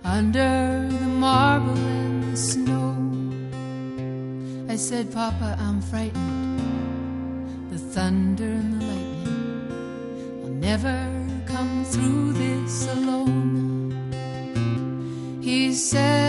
under the marble and the snow. I said, Papa, I'm frightened. The thunder and the lightning, I'll never come through this alone. He said,